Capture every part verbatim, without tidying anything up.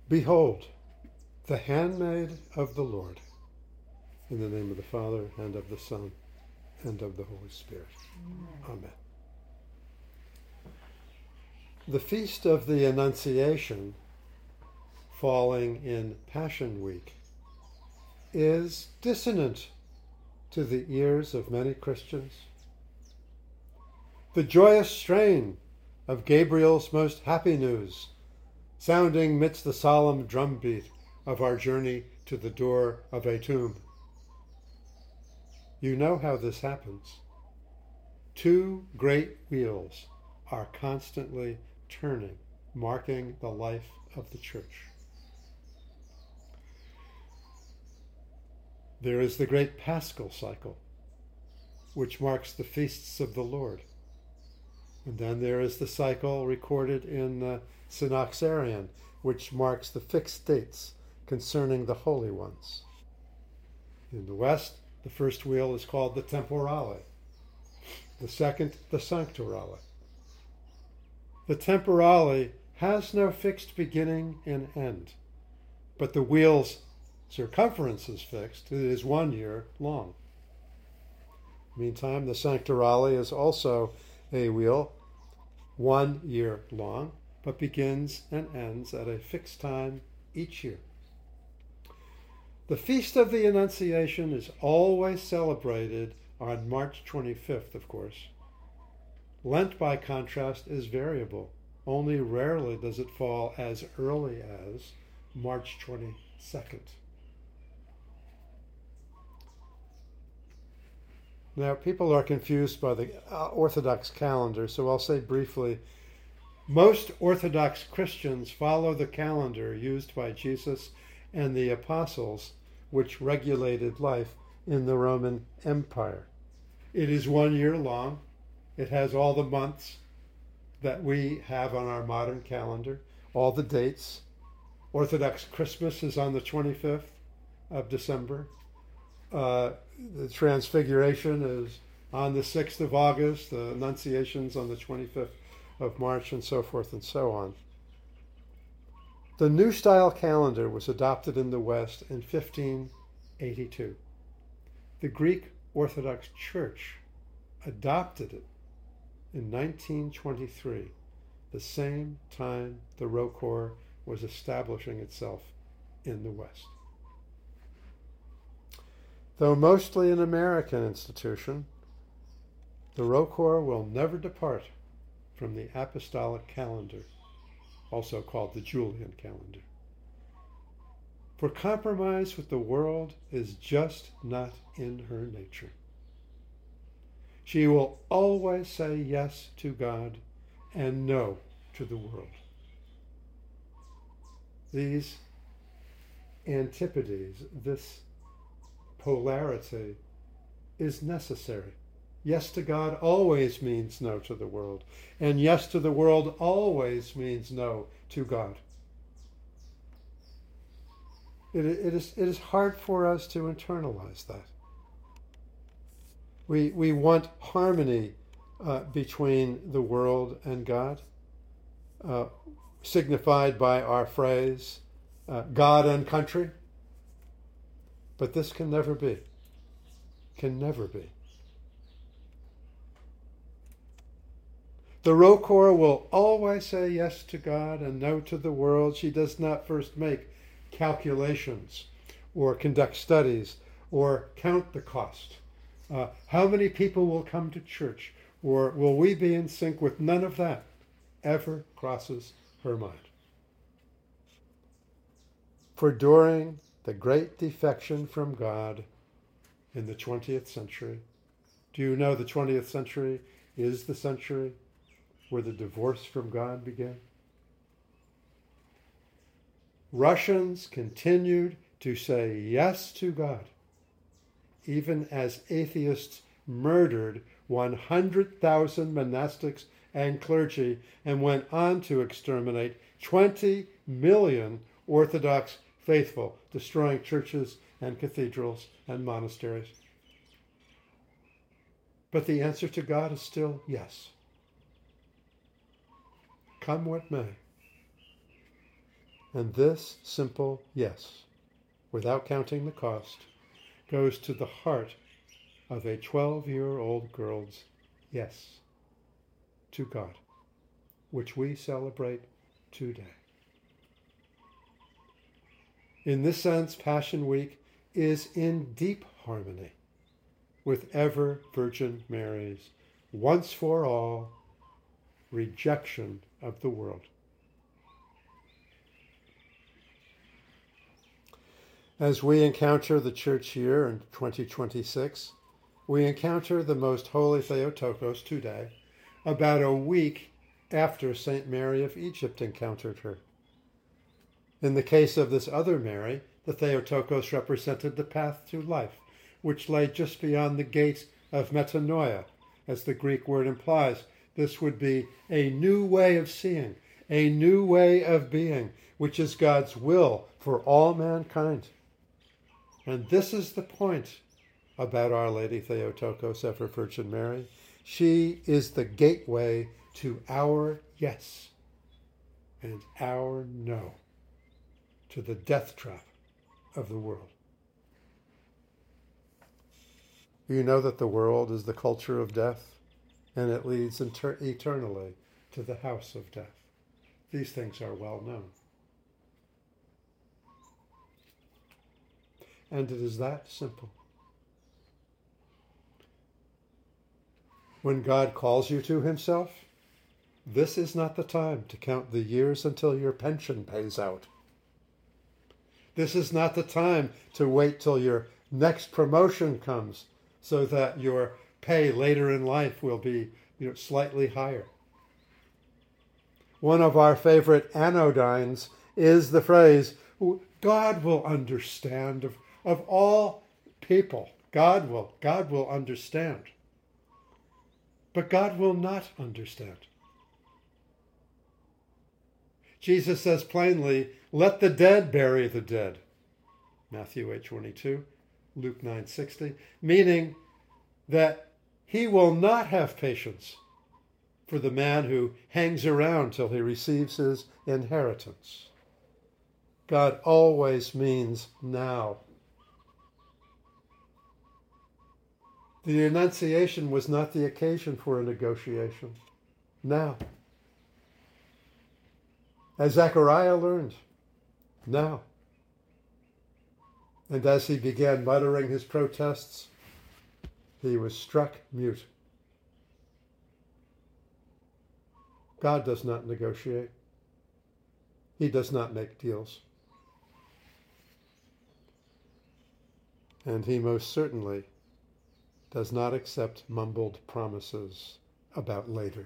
Behold, the handmaid of the Lord. In the name of the Father, and of the Son, and of the Holy Spirit. Amen. Amen. The Feast of the Annunciation, falling in Passion Week, is dissonant to the ears of many Christians. The joyous strain of Gabriel's most happy news, sounding midst the solemn drumbeat of our journey to the door of a tomb. You know how this happens. Two great wheels are constantly turning, marking the life of the church. There is the great Paschal cycle, which marks the feasts of the Lord. And then there is the cycle recorded in the Synaxarion, which marks the fixed dates concerning the holy ones. In the West, the first wheel is called the Temporale, the second, the Sanctorale. The Temporale has no fixed beginning and end, but the wheel's circumference is fixed. It is one year long. Meantime, the Sanctorale is also a wheel, one year long, but begins and ends at a fixed time each year. The Feast of the Annunciation is always celebrated on March twenty-fifth, of course. Lent, by contrast, is variable. Only rarely does it fall as early as March twenty-second. Now, people are confused by the Orthodox calendar, so I'll say briefly, most Orthodox Christians follow the calendar used by Jesus and the apostles, which regulated life in the Roman Empire. It is one year long. It has all the months that we have on our modern calendar, all the dates. Orthodox Christmas is on the twenty-fifth of December. Uh, the Transfiguration is on the sixth of August. The Annunciation's on the twenty-fifth of March, and so forth and so on. The New Style calendar was adopted in the West in fifteen eighty-two. The Greek Orthodox Church adopted it in nineteen twenty-three, the same time the ROCOR was establishing itself in the West. Though mostly an American institution, the ROCOR will never depart from the apostolic calendar, also called the Julian calendar. For compromise with the world is just not in her nature. She will always say yes to God and no to the world. These antipodes, this polarity, is necessary. Yes to God always means no to the world, and yes to the world always means no to God. It, it, is, it is hard for us to internalize that. We, we want harmony uh, between the world and God, uh, signified by our phrase, uh, God and country. But this can never be. Can never be. The ROCOR will always say yes to God and no to the world. She does not first make calculations or conduct studies or count the cost. Uh, how many people will come to church, or will we be in sync with? None of that ever crosses her mind. For during the great defection from God in the twentieth century, do you know the twentieth century is the century where the divorce from God began? Russians continued to say yes to God, even as atheists murdered one hundred thousand monastics and clergy and went on to exterminate twenty million Orthodox faithful, destroying churches and cathedrals and monasteries. But the answer to God is still yes. Come what may. And this simple yes, without counting the cost, goes to the heart of a twelve-year-old girl's yes to God, which we celebrate today. In this sense, Passion Week is in deep harmony with ever Virgin Mary's once for all rejection of the world. As we encounter the church year in twenty twenty-six, we encounter the Most Holy Theotokos today, about a week after Saint Mary of Egypt encountered her. In the case of this other Mary, the Theotokos represented the path to life, which lay just beyond the gate of metanoia. As the Greek word implies, this would be a new way of seeing, a new way of being, which is God's will for all mankind. And this is the point about Our Lady Theotokos, ever Virgin Mary. She is the gateway to our yes and our no to the death trap of the world. You know that the world is the culture of death, and it leads inter- eternally to the house of death. These things are well known. And it is that simple. When God calls you to himself, this is not the time to count the years until your pension pays out. This is not the time to wait till your next promotion comes so that your pay later in life will be, you know, slightly higher. One of our favorite anodynes is the phrase, God will understand. Of, of all people, God will, God will understand. But God will not understand. Jesus says plainly, let the dead bury the dead. Matthew eight twenty-two, Luke nine sixty, meaning that he will not have patience for the man who hangs around till he receives his inheritance. God always means now. The Annunciation was not the occasion for a negotiation. Now. As Zechariah learned, now. And as he began muttering his protests, he was struck mute. God does not negotiate. He does not make deals. And he most certainly does not accept mumbled promises about later.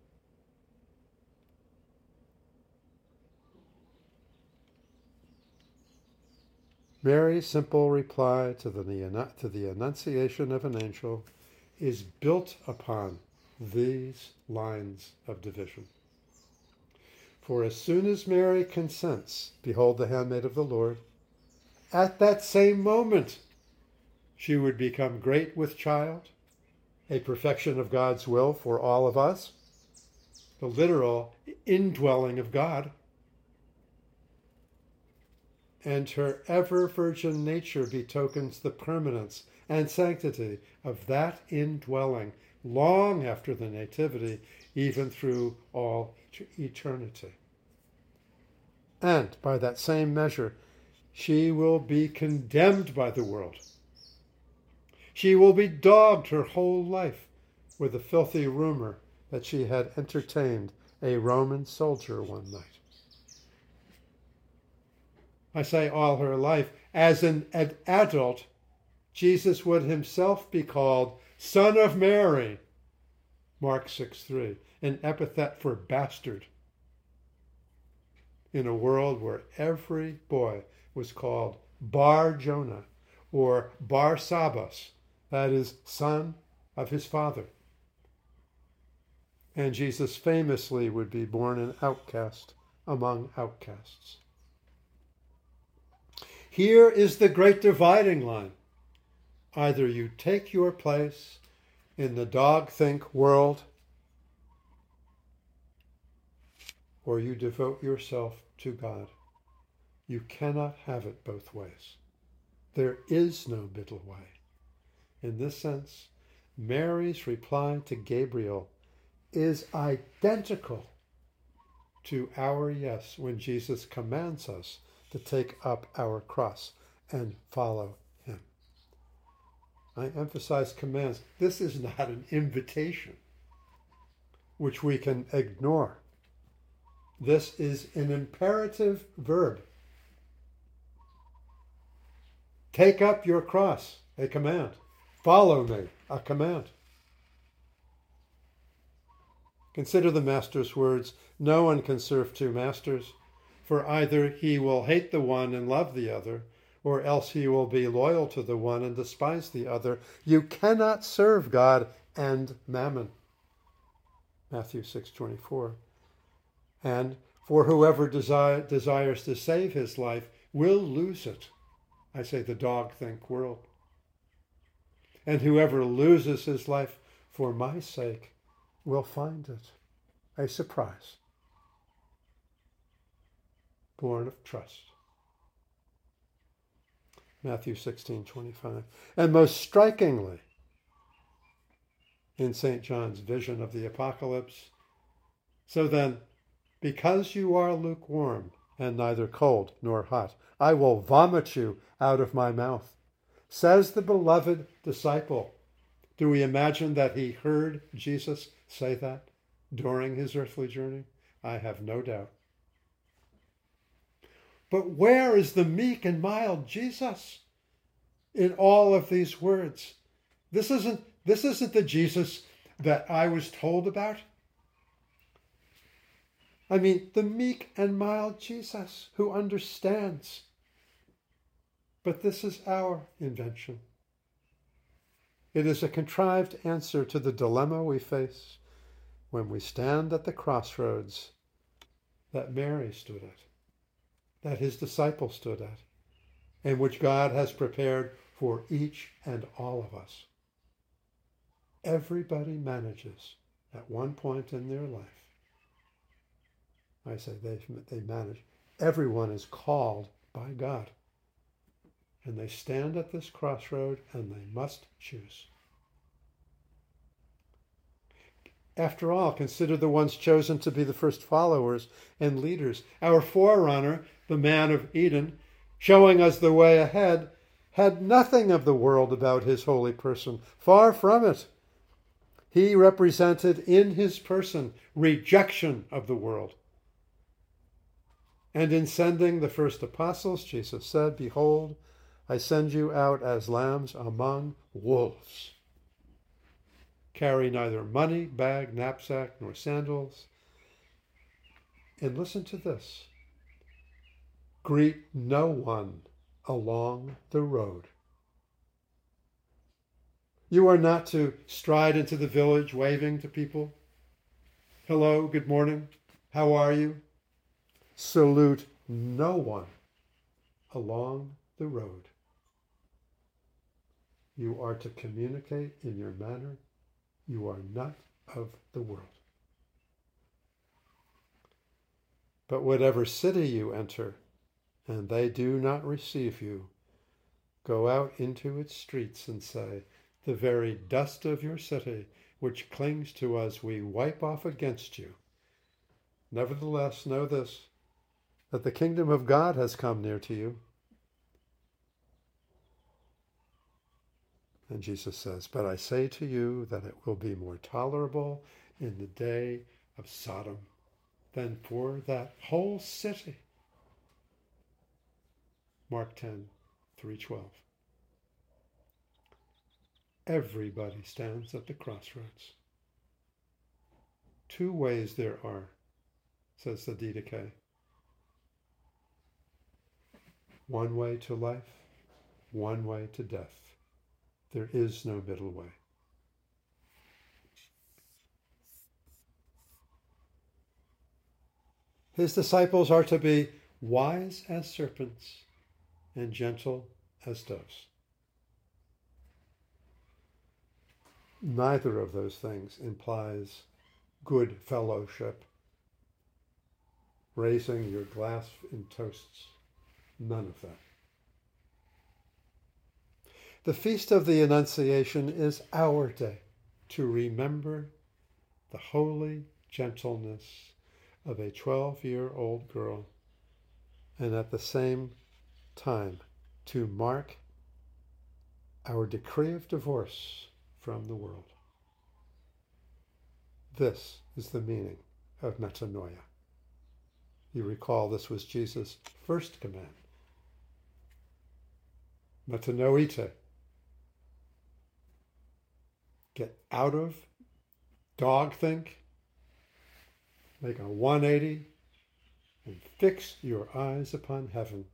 Mary's simple reply to the, to the Annunciation of an angel is built upon these lines of division. For as soon as Mary consents, behold the handmaid of the Lord, at that same moment she would become great with child, a perfection of God's will for all of us, the literal indwelling of God, and her ever-virgin nature betokens the permanence and sanctity of that indwelling long after the Nativity, even through all eternity. And by that same measure, she will be condemned by the world. She will be dogged her whole life with a filthy rumor that she had entertained a Roman soldier one night. I say all her life. As an ad- adult, Jesus would himself be called Son of Mary, Mark six three, an epithet for bastard, in a world where every boy was called Bar Jonah or Bar Sabbas, that is, son of his father. And Jesus famously would be born an outcast among outcasts. Here is the great dividing line. Either you take your place in the dog-think world, or you devote yourself to God You cannot have it both ways. There is no middle way. In this sense, Mary's reply to Gabriel is identical to our yes when Jesus commands us to take up our cross and follow him. I emphasize commands. This is not an invitation which we can ignore. This is an imperative verb. Take up your cross, a command. Follow me, a command. Consider the master's words, no one can serve two masters, for either he will hate the one and love the other, or else he will be loyal to the one and despise the other. You cannot serve God and mammon. Matthew six twenty-four. And for whoever desire, desires to save his life will lose it. I say the dog-think world. And whoever loses his life for my sake will find it. A surprise. Born of trust. Matthew sixteen twenty-five. And most strikingly, in Saint John's vision of the apocalypse, so then, because you are lukewarm and neither cold nor hot, I will vomit you out of my mouth. Says the beloved disciple. Do we imagine that he heard Jesus say that during his earthly journey? I have no doubt. But where is the meek and mild Jesus in all of these words? This isn't, this isn't the Jesus that I was told about. I mean, the meek and mild Jesus who understands. But this is our invention. It is a contrived answer to the dilemma we face when we stand at the crossroads that Mary stood at, that his disciples stood at, and which God has prepared for each and all of us. Everybody manages at one point in their life. I say they, they manage. Everyone is called by God. And they stand at this crossroad and they must choose. After all, consider the ones chosen to be the first followers and leaders. Our forerunner, the man of Eden, showing us the way ahead, had nothing of the world about his holy person. Far from it. He represented in his person rejection of the world. And in sending the first apostles, Jesus said, behold, I send you out as lambs among wolves. Carry neither money, bag, knapsack, nor sandals. And listen to this. Greet no one along the road. You are not to stride into the village waving to people. Hello, good morning. How are you? Salute no one along the road. You are to communicate in your manner. You are not of the world. But whatever city you enter, and they do not receive you, go out into its streets and say, the very dust of your city, which clings to us, we wipe off against you. Nevertheless, know this, that the kingdom of God has come near to you. And Jesus says, but I say to you that it will be more tolerable in the day of Sodom than for that whole city. Mark ten, three twelve. Everybody stands at the crossroads. Two ways there are, says the Didache. One way to life, one way to death. There is no middle way. His disciples are to be wise as serpents and gentle as doves. Neither of those things implies good fellowship, raising your glass in toasts None of that. The Feast of the Annunciation is our day to remember the holy gentleness of a twelve-year-old girl, and at the same time to mark our decree of divorce from the world. This is the meaning of metanoia. You recall this was Jesus' first command. Metanoite. Get out of dogthink, make a one eighty, and fix your eyes upon heaven.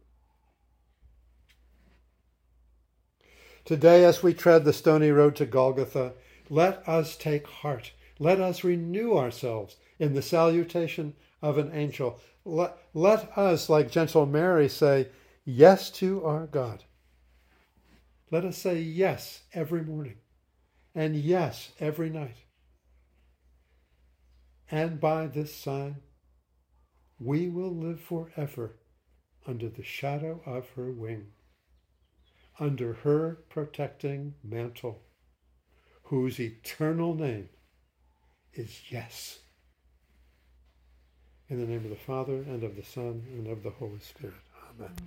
Today, as we tread the stony road to Golgotha, let us take heart. Let us renew ourselves in the salutation of an angel. Let, let us, like gentle Mary, say yes to our God. Let us say yes every morning and yes every night. And by this sign, we will live forever under the shadow of her wing, under her protecting mantle, whose eternal name is yes. In the name of the Father, and of the Son, and of the Holy Spirit. Amen.